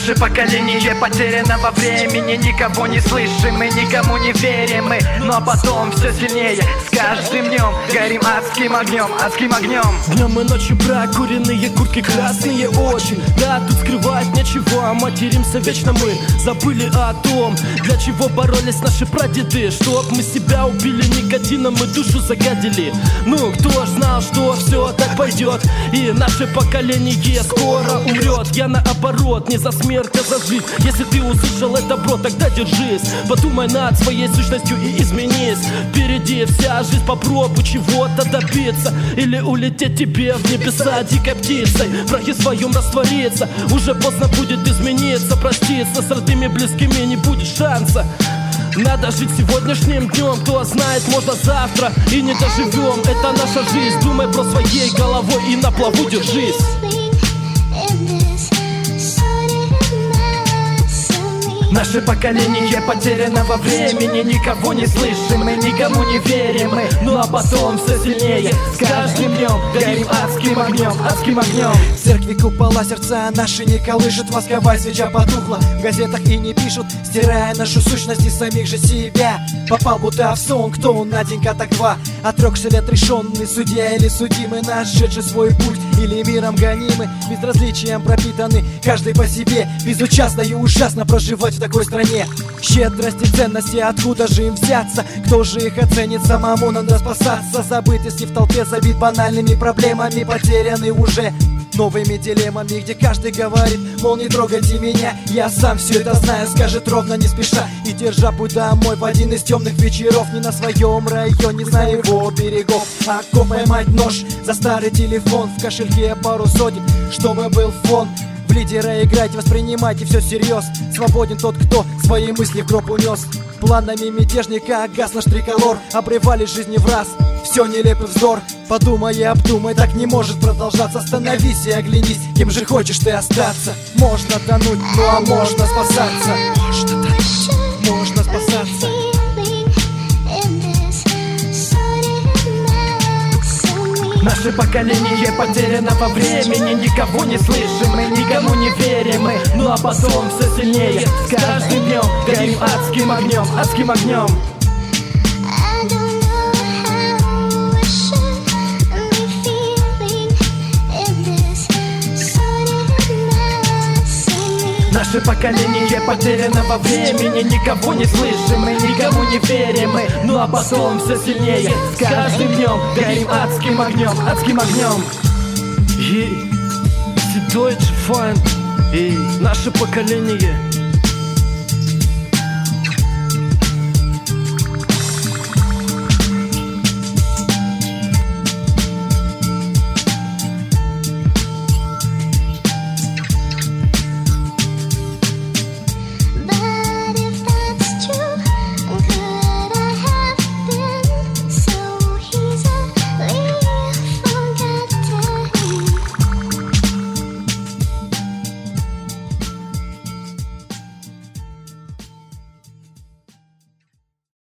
Наше поколение потеряно во времени. Никого не слышим, мы никому не верим мы. Но потом все сильнее, с каждым днем горим адским огнем, адским огнем. Днем и ночью прокуренные куртки, красные очи. Да, тут скрывать нечего, а материмся вечно мы. Забыли о том, для чего боролись наши прадеды. Чтоб мы себя убили никотином и душу загадили. Ну, кто ж знал, что все так пойдет, и наше поколение скоро умрет. Я наоборот, не за смерть, а за жизнь. Если ты услышал это, бро, тогда держись. Подумай над своей сущностью и изменись. Впереди вся жизнь, попробуй чего-то добиться. Или улететь тебе в небеса дикой птицей. В прахе своем раствориться. Уже поздно будет измениться, проститься. С родными близкими не будет шанса. Надо жить сегодняшним днем, кто знает, можно завтра и не доживем. Это наша жизнь, думай про своей головой и на плаву держись. Наше поколение потеряно во времени. Никого не слышим, мы никому не верим мы. Ну а потом все сильнее, с каждым днем горим адским огнем, адским огнем. В церкви купола сердца наши не колышет. Восковая свеча потухла, в газетах и не пишут, стирая нашу сущность и самих же себя. Попал будто в сон, кто он, Наденька, так два. Отрекся ли отрешенный судья или судимый, нашедший свой путь или миром гонимы, безразличием пропитаны, каждый по себе. Безучастно и ужасно проживать в такой стране. Щедрость и ценности, откуда же им взяться? Кто же их оценит? Самому надо спасаться. Забытый в толпе, забит банальными проблемами, потерянный уже новыми дилеммами, где каждый говорит, мол, не трогайте меня. Я сам все это знаю, скажет ровно, не спеша, и держа путь домой в один из темных вечеров. Не на своем районе, знаю его берегов. А как поймать нож за старый телефон? В кошельке пару сотен, чтобы был фон. В лидера играть, воспринимайте все всерьез. Свободен тот, кто свои мысли в гроб унес. Планами мятежника гас наш триколор. Обрывали жизни в раз, все нелепый вздор. Подумай и обдумай, так не может продолжаться. Остановись и оглянись, кем же хочешь ты остаться. Можно тонуть, ну а можно спасаться. Можно тонуть, можно спасаться. Наше поколение потеряно во времени. Никого не слышим, мы никому не верим мы. Ну а потом все сильнее, с каждым днем горим адским огнем, адским огнем. Наше поколение потеряно во времени. Никого не слышим, мы никому не верим мы. Ну а потом все сильнее, с каждым днем горим адским огнем, адским огнем. Deutsche Feind, наше поколение.